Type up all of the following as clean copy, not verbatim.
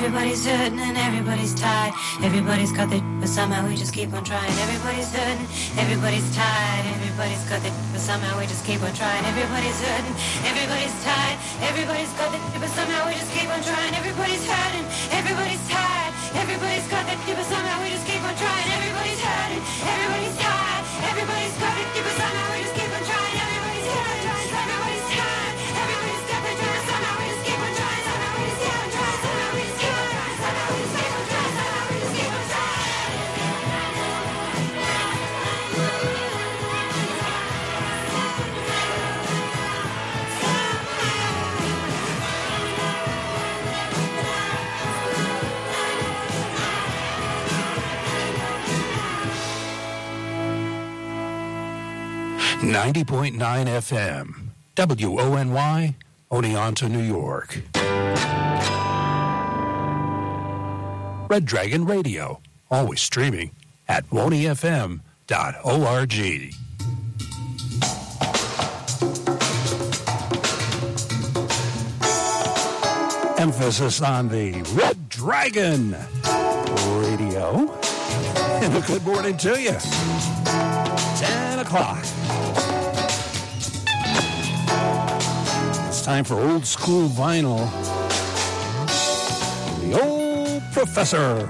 Everybody's hurting and everybody's tired. Everybody's got their but somehow we just keep on trying. Everybody's hurting, everybody's tired. Everybody's got their but somehow we just keep on trying. Everybody's hurting, everybody's tired. Everybody's got their but somehow we just keep on trying. Everybody's hurting, everybody's tired. Everybody's got their but somehow we just keep on trying. Everybody's hurting, everybody's tired. Everybody's got their but somehow we just keep on trying. Everybody's hurting, everybody's tired. Everybody's got their but somehow we just keep on trying. Somehow we just keep on trying. Somehow we just keep on trying. Somehow we just keep on trying. Somehow we just keep on trying. 90.9 FM, WONY, Oneonta, New York. Red Dragon Radio, always streaming at wonyfm.org. Emphasis on the Red Dragon Radio. And a good morning to you. 10 o'clock. It's time for Old School Vinyl. The Old Professor.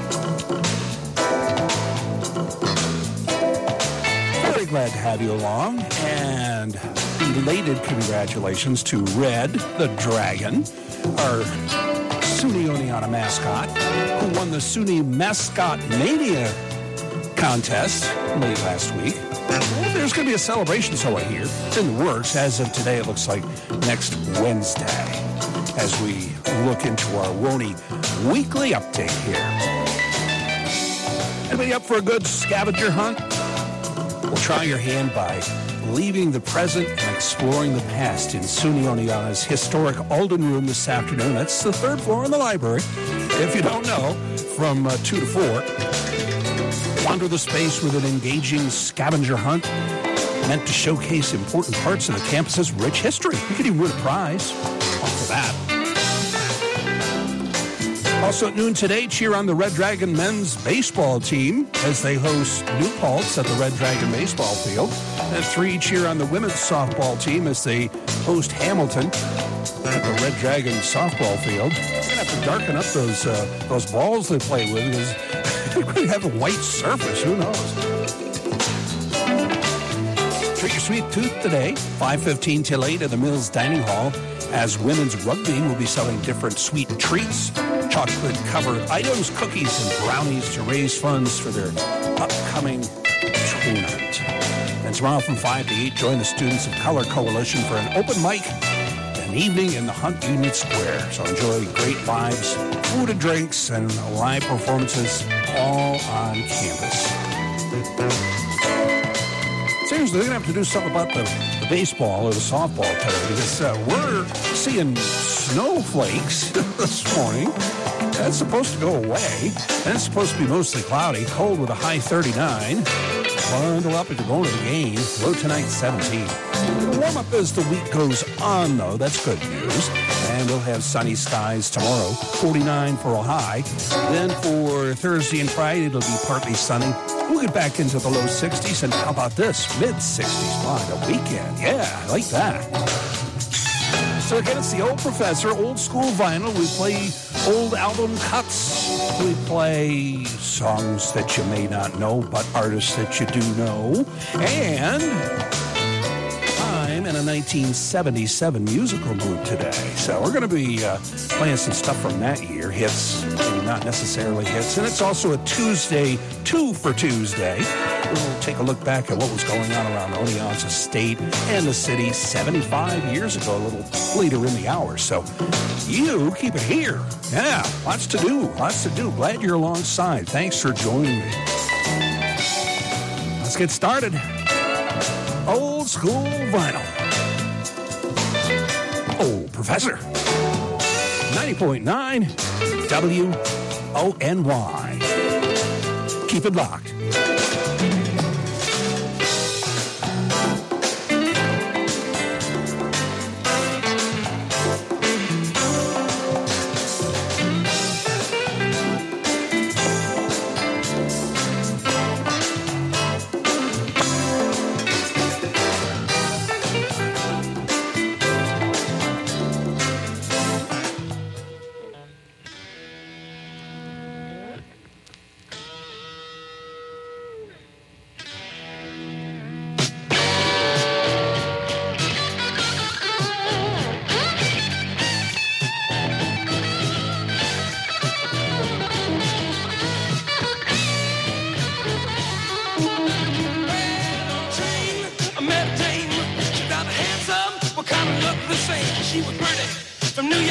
Very glad to have you along. And belated congratulations to Red the Dragon, our SUNY Oneonta mascot, who won the SUNY Mascot Mania contest late last week. Well, there's going to be a celebration, so I hear. It's in the works. As of today, it looks like next Wednesday, as we look into our Wony weekly update here. Anybody up for a good scavenger hunt? Well, try your hand by leaving the present and exploring the past in SUNY Oneonta's historic Alden Room this afternoon. That's the third floor in the library. If you don't know, from 2 to 4, wander the space with an engaging scavenger hunt meant to showcase important parts of the campus's rich history. You could even win a prize for that. Also at noon today, cheer on the Red Dragon men's baseball team as they host New Paltz at the Red Dragon baseball field. At 3, cheer on the women's softball team as they host Hamilton at the Red Dragon softball field. They're going to have to darken up those balls they play with because they're going to have a white surface. Who knows? Treat your sweet tooth today, 5:15 till 8 at the Mills Dining Hall, as women's rugby will be selling different sweet treats, chocolate-covered items, cookies, and brownies to raise funds for their upcoming tournament. And tomorrow from 5 to 8, join the Students of Color Coalition for an open mic, an evening in the Hunt Union Square. So enjoy great vibes, food and drinks, and live performances all on campus. Seriously, they're going to have to do something about the baseball or the softball today because we're seeing snowflakes this morning. That's supposed to go away. And it's supposed to be mostly cloudy, cold with a high 39. Bundle up if you're going to the game. Low tonight, 17. It'll warm up as the week goes on, though. That's good news. And we'll have sunny skies tomorrow, 49 for a high. Then for Thursday and Friday, it'll be partly sunny. We'll get back into the low 60s. And how about this? Mid-60s by the weekend. Yeah, I like that. So again, it's the Old Professor, Old School Vinyl. We play old album cuts. We play songs that you may not know, but artists that you do know. And I'm in a 1977 musical mood today. So we're going to be playing some stuff from that year. Hits, maybe not necessarily hits. And it's also a Tuesday, 2 for Tuesday. We'll take a look back at what was going on around Oneonta State and the city 75 years ago, a little later in the hour. So you keep it here. Yeah, lots to do. Glad you're alongside. Thanks for joining me. Let's get started. Old School Vinyl. Old Professor. 90.9 WONY. Keep it locked.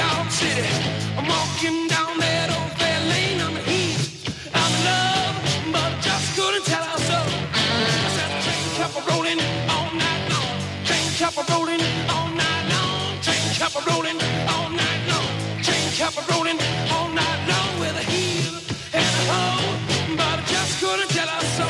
York City. I'm walking down that old fair lane. I'm in heat, I'm in love, but I just couldn't tell her so. I said the train kept a rolling all night long. Train kept a rolling all night long. Train kept a rolling all night long. Train kept a rolling all night long with a heel and a hoe, but I just couldn't tell her so.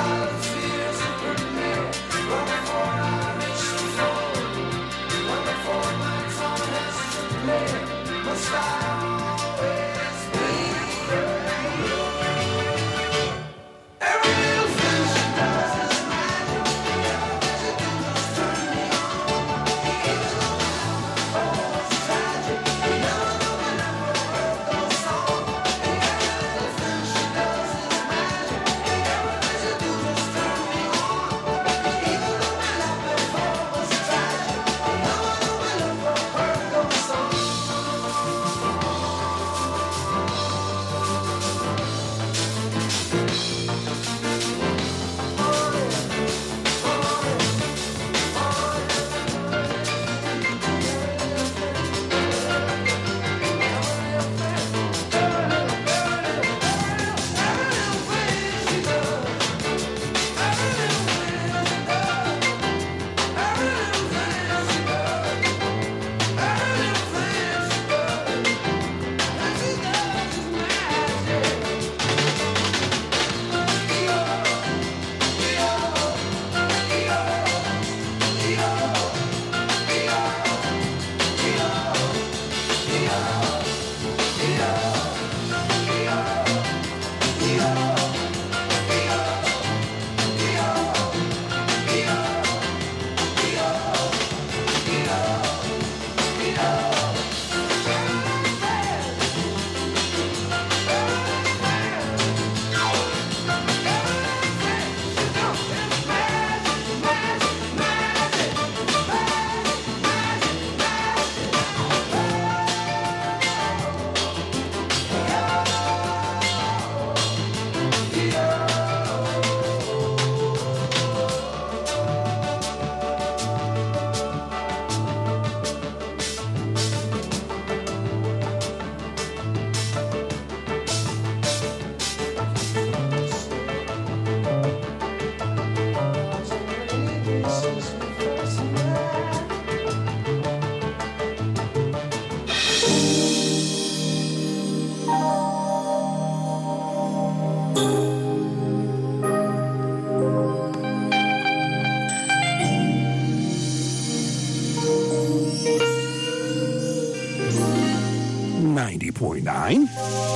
90.9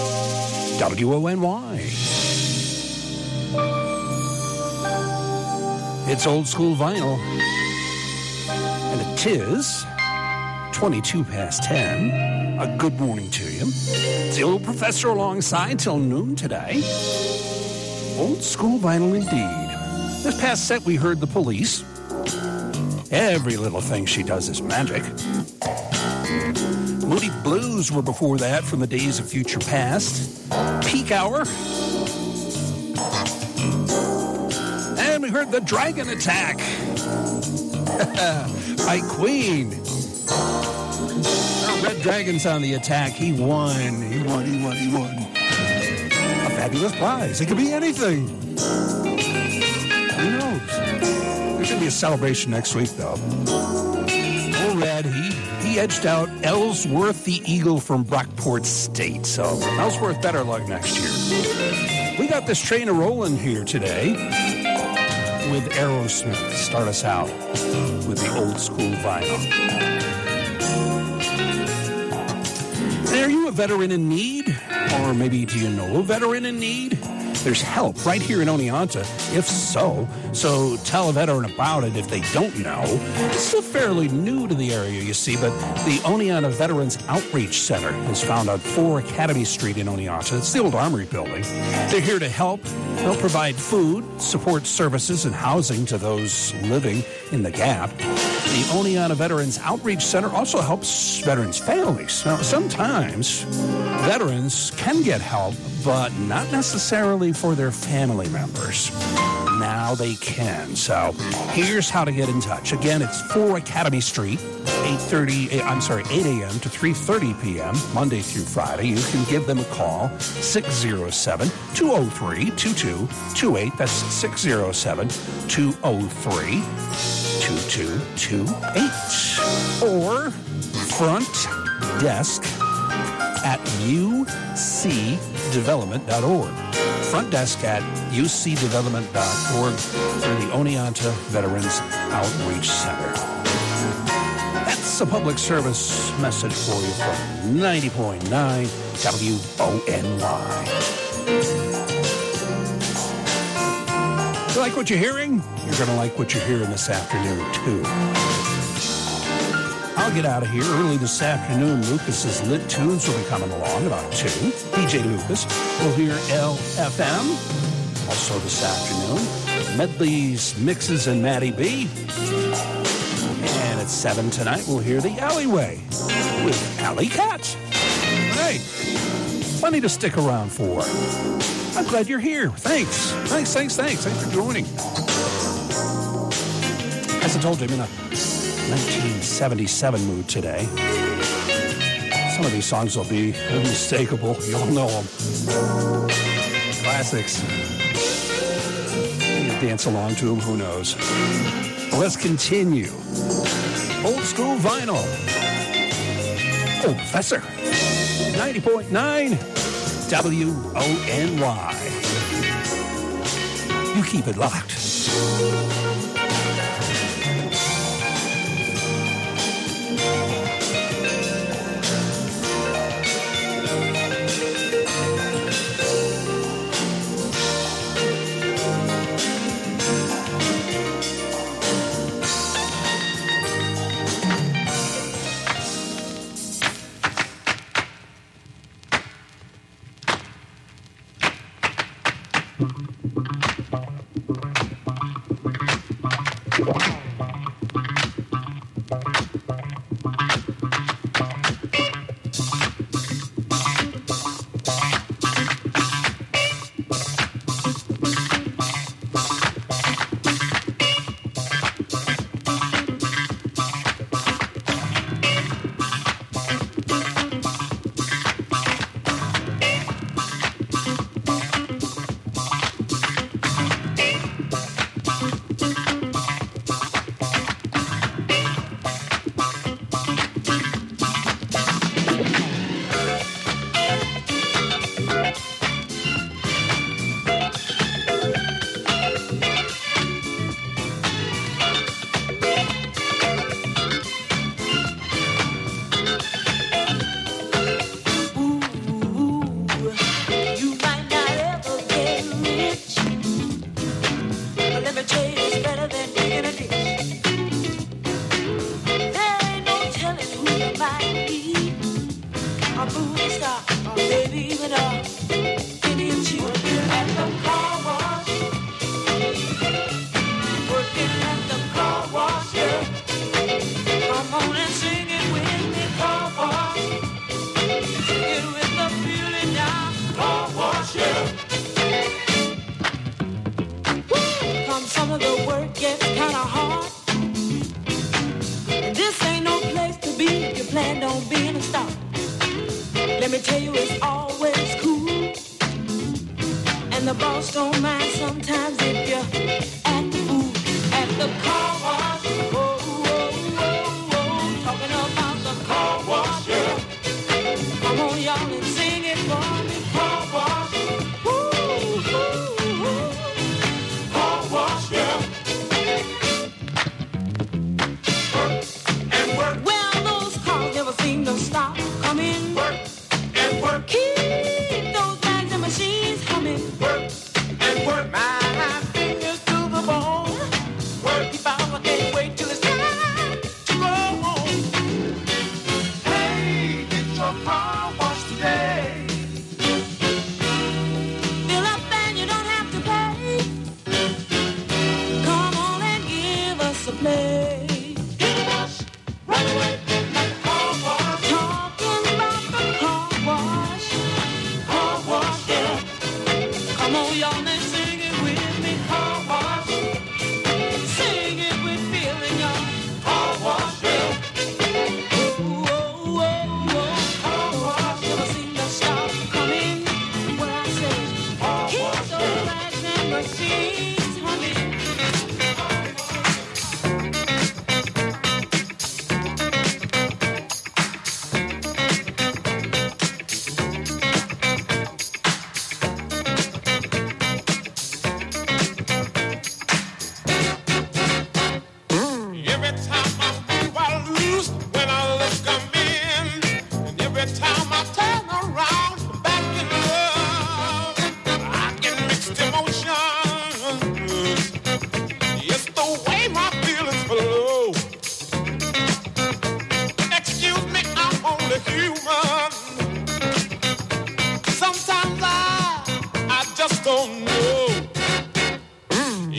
WONY. It's old school vinyl. And it is 22 past 10. A good morning to you. It's the old professor alongside till noon today. Old school vinyl indeed. This past set we heard The Police. Every little thing she does is magic. Moody Blues were before that from the days of future past. Peak Hour. And we heard The Dragon Attack by Queen. Our Red Dragon's on the attack. He won. He won. A fabulous prize. It could be anything. Who knows? There's going to be a celebration next week, though. Old Red, he edged out Ellsworth the Eagle from Brockport State. So Ellsworth better luck next year. We got this train a-rolling here today with Aerosmith to start us out with the old school vinyl. And are you a veteran in need? Or maybe do you know a veteran in need? There's help right here in Oneonta, if so tell a veteran about it if they don't know. It's still fairly new to the area, you see, but the Oneonta Veterans Outreach Center is found on 4 Academy Street in Oneonta. It's the old Armory building. They're here to help. They'll provide food, support services, and housing to those living in the gap. The Oneonta Veterans Outreach Center also helps veterans' families. Now, sometimes veterans can get help, but not necessarily for their family members. Now they can. So here's how to get in touch. Again, it's 4 Academy Street, 8 a.m. to 3:30 p.m., Monday through Friday. You can give them a call, 607-203-2228. That's 607-203-2228. Or front desk at ucdevelopment.org. front desk at ucdevelopment.org through the Oneonta Veterans Outreach Center. That's a public service message for you from 90.9 WONY. You like what you're hearing? You're going to like what you're hearing this afternoon, too. I'll get out of here early this afternoon. Lucas's Lit Tunes will be coming along about 2. DJ Lucas will hear LFM. Also this afternoon, Medley's Mixes and Maddie B. And at 7 tonight, we'll hear The Alleyway with Alley Cat. Hey, plenty to stick around for. I'm glad you're here. Thanks for joining. As I told you, I'm in a 1977 mood today. Some of these songs will be unmistakable. You'll know them. Classics. You dance along to them, who knows. Let's continue. Old school vinyl. Old Professor. 90.9 WONY. You keep it locked.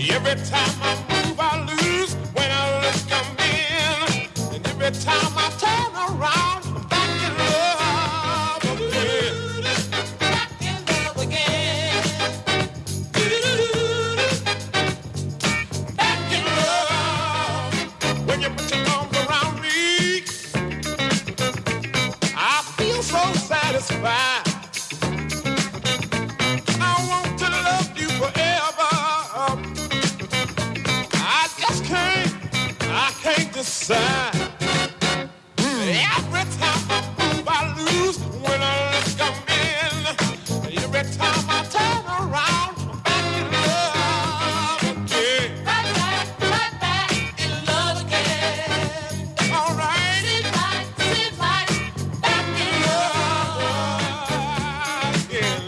Every time I move, I lose. When I look, I'm in. And every time I turn around, I'm back in love again. Back in love again. Back in love. When you put your arms around me, I feel so satisfied. I want to love you forever. I can't decide. Every time I move, I lose. When I look, I'm in. Every time I turn around, I'm back in love again. Right back in love again. All right. Sit right, back in love again.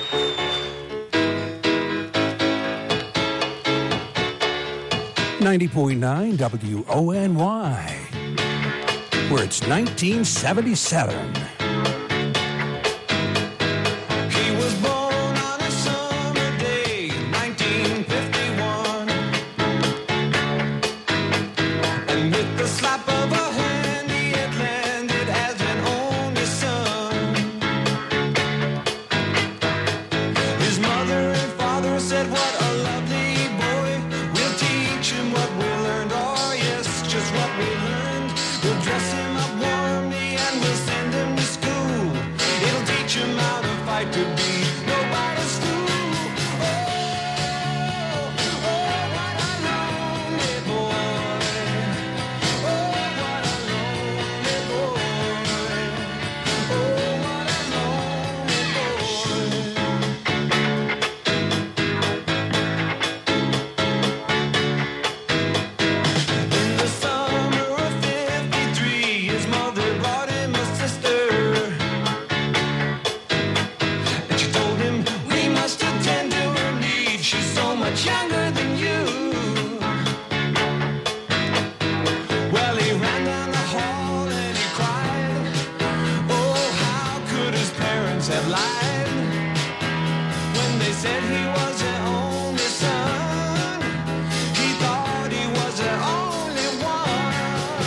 .9 WONY, where it's 1977. He was born on a summer day, 1951. And with the slap of a hand, he had landed as an only son. His mother and father said, what a lovely boy. We'll teach him what we learned. Oh, yes, just what we learned. We'll dress him up warmly and we'll send him to school. It'll teach him how to fight to be nobody's fool. Oh, what a lonely boy. Oh, what a lonely boy. Oh, what a lonely In the summer of '53, his mother brought him a sister. And she told him, we must attend to her needs. She's so much younger than you. Well, he ran down the hall and he cried. Oh, how could his parents have lied when they said he was their only son? He thought he was their only one.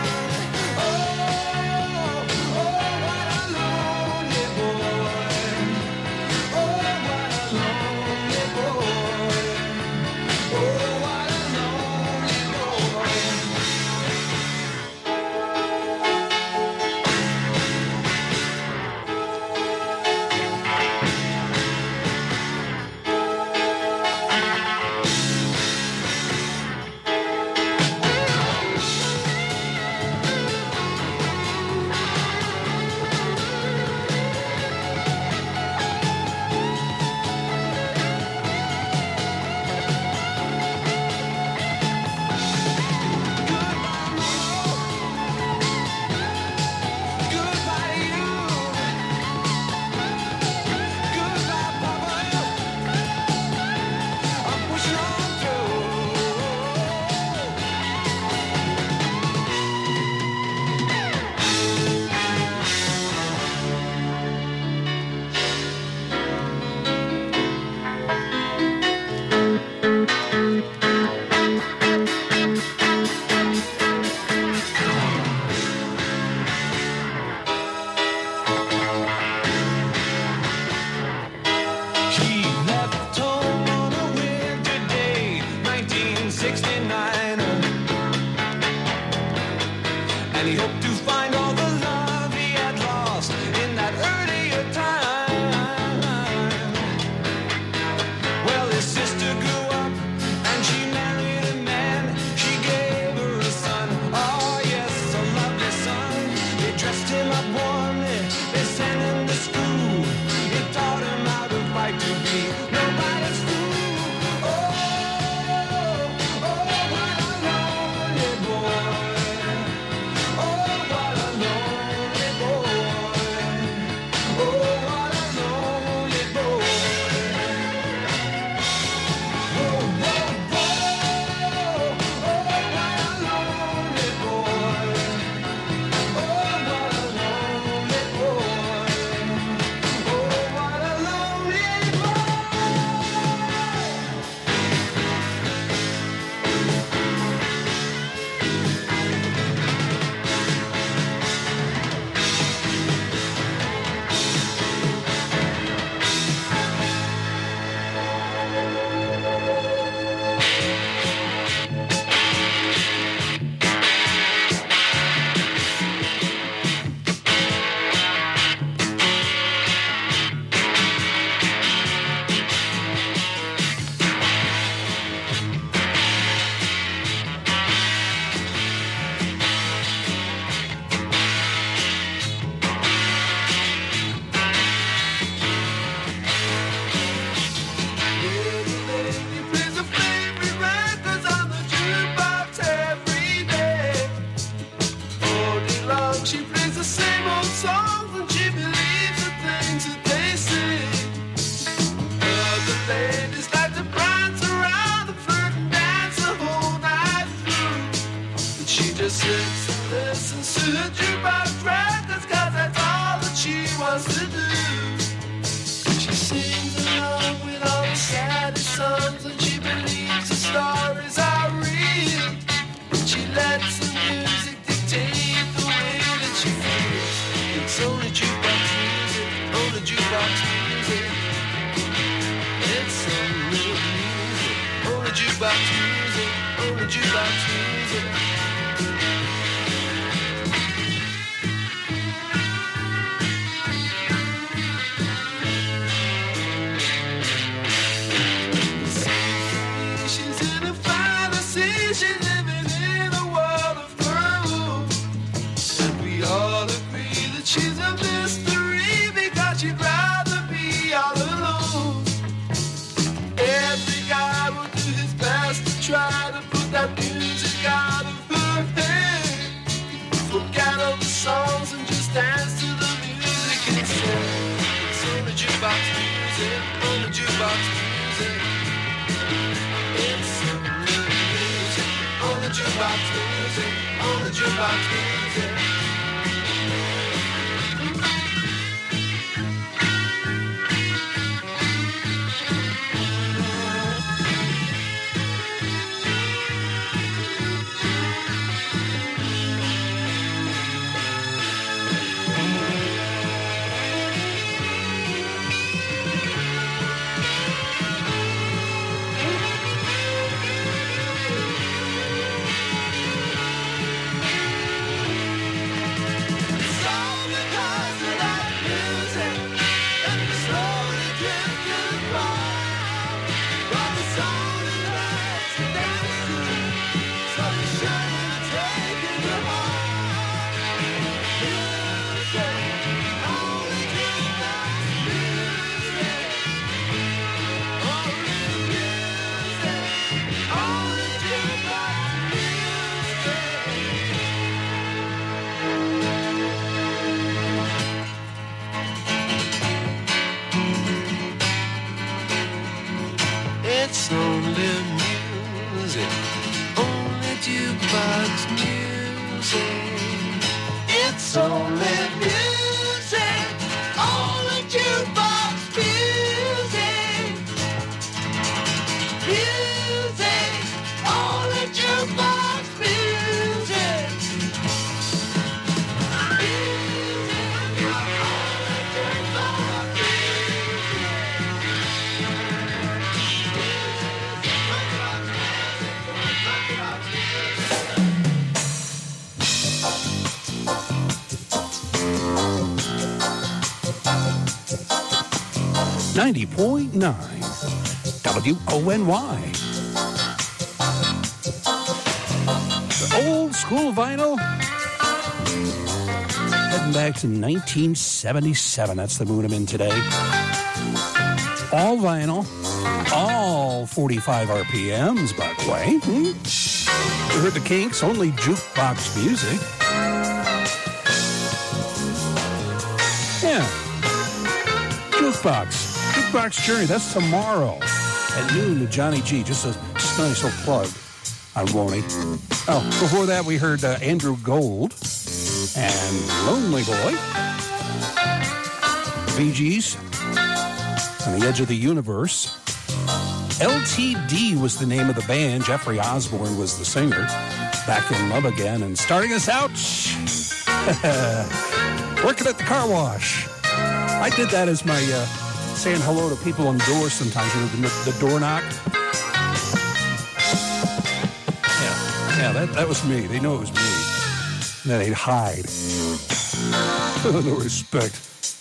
Oh, what a lonely boy. Oh, what a lonely boy. Oh, what a lonely boy. else to do. She sings along with all the saddest songs, and she believes the stories are real. She lets the music dictate the way that she feels. It's only jukebox music, only jukebox music. It's only music, only jukebox music, only jukebox music. Try to put that music out of her head. Forget all the songs and just dance to the music instead. It's only jukebox music, only jukebox music. It's only music, only jukebox music, only jukebox music. 90.9 WONY. The old school vinyl. Heading back to 1977. That's the mood I'm in today. All vinyl. All 45 RPMs, by the way. You heard the Kinks, only jukebox music. Yeah. Jukebox. Jukebox Journey. That's tomorrow at noon to Johnny G. Just a nice little plug on Woney. Oh, before that we heard Andrew Gold and Lonely Boy. Bee Gees. On the Edge of the Universe. LTD was the name of the band. Jeffrey Osborne was the singer. Back in Love Again. And starting us out, working at the car wash. I did that as my saying hello to people on doors sometimes, you know, the door knock. Yeah, that was me. They know it was me. And then they'd hide. No respect.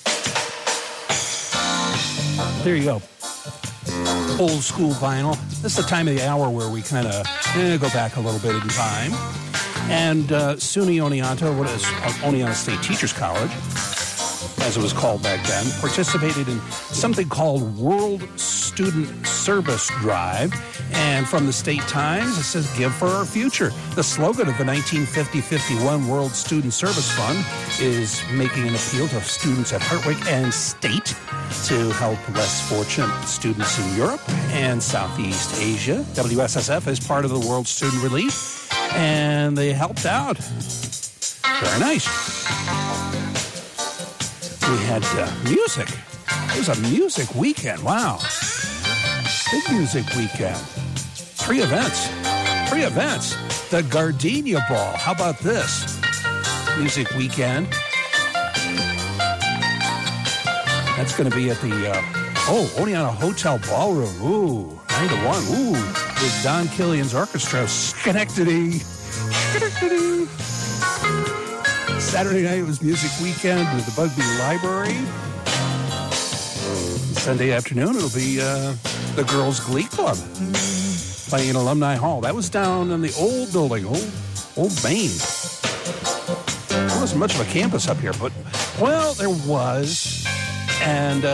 There you go. Old school vinyl. This is the time of the hour where we kind of go back a little bit in time. And SUNY Oneonta, what is Oneonta State Teachers College, as it was called back then, participated in something called World Student Service Drive. And from the State Times, it says, "Give for our future." The slogan of the 1950-51 World Student Service Fund is making an appeal to students at Hartwick and State to help less fortunate students in Europe and Southeast Asia. WSSF is part of the World Student Relief, and they helped out. Very nice. We had music. It was a music weekend. Wow. Big music weekend. Three events. The Gardenia Ball. How about this? Music weekend. That's going to be at the, Oneonta Hotel Ballroom. Ooh, 9 to 1. Ooh, with Don Killian's orchestra. Schenectady. Saturday night was music weekend with the Bugby Library. Sunday afternoon, it'll be the Girls Glee Club playing in Alumni Hall. That was down in the old building, old Main. There wasn't much of a campus up here, but, well, there was. And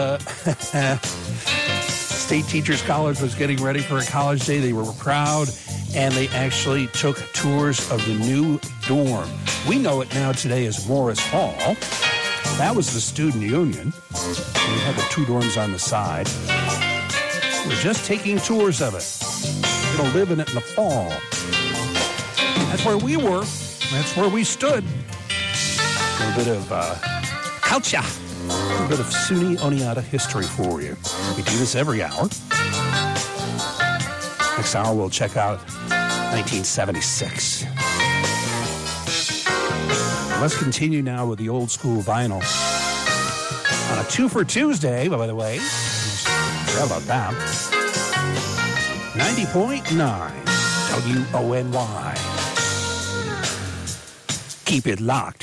State Teachers College was getting ready for a college day. They were proud, and they actually took tours of the new dorm. We know it now today as Morris Hall. That was the student union. We had the two dorms on the side. We're just taking tours of it. We're going to live in it in the fall. That's where we were. That's where we stood. A little bit of culture. A little bit of SUNY Oneonta history for you. We do this every hour. Next hour, we'll check out 1976. Let's continue now with the old school vinyl. On a 2 for Tuesday, by the way. Forgot about that. 90.9 WONY. Keep it locked.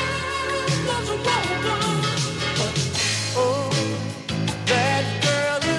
That girl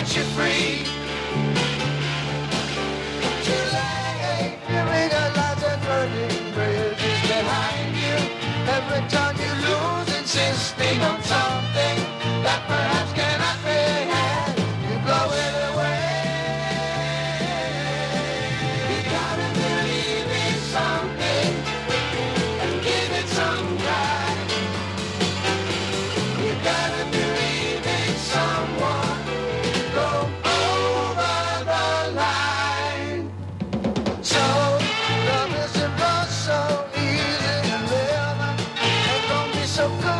set you free. Too late, you realize that burning bridge is behind you. Every time you lose, insisting on something that perhaps cannot be had, you blow it away. You gotta believe in something and give it some try. You gotta believe in someone, go over the line. So, love isn't so easy to live, and don't be so good.